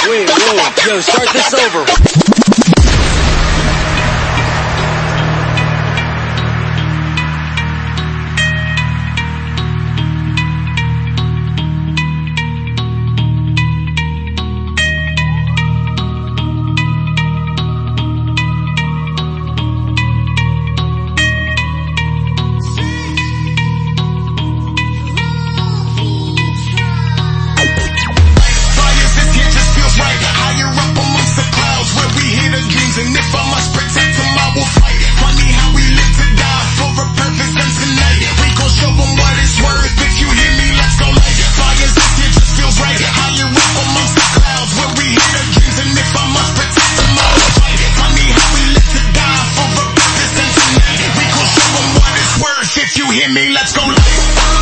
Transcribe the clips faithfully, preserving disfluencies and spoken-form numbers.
Wait, whoa, yo, start this over. And if I must protect them, I will fight. Funny how we live to die for a purpose, and tonight we gon' show them what it's worth. If you hear me, let's go light fires. This here just feels right. Higher up amongst the clouds where we hear the dreams. And if I must protect them, I will fight. Funny how we live to die for a purpose, and tonight we gon' show them what it's worth. If you hear me, let's go light.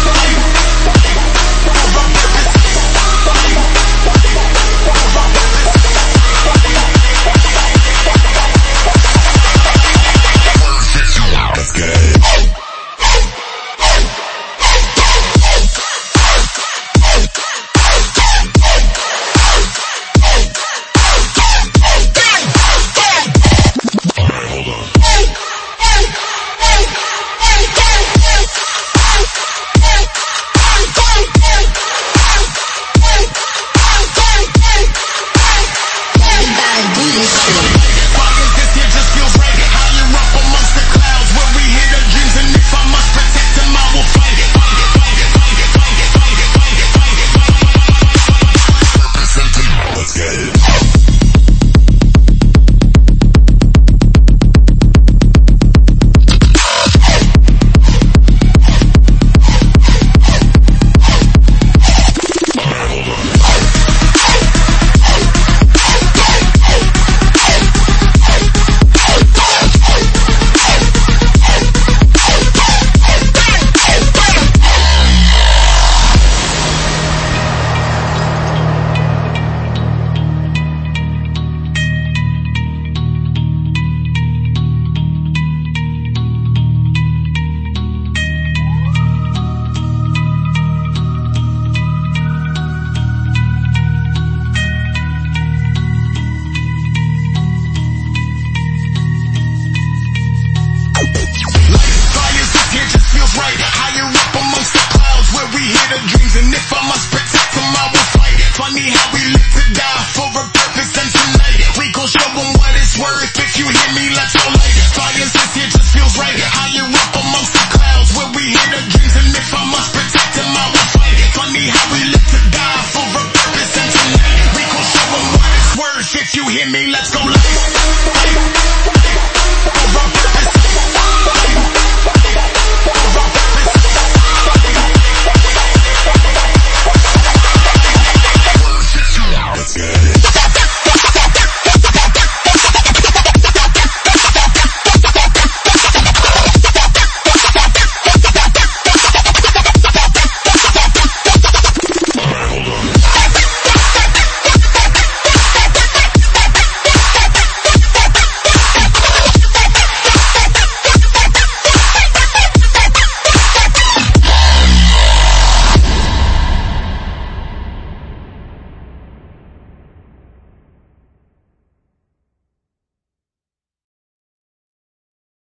And if I must protect them, I will fight. Funny how we live to die for a purpose, and tonight we gon' show them what it's worth. If you hear me, let's go light fires. This here just feels right. Higher up amongst the clouds where we hear the dreams. And if I must protect them, I will fight. Funny how we live to die for a purpose, and tonight we gon' show them what it's worth. If you hear me, let's go light.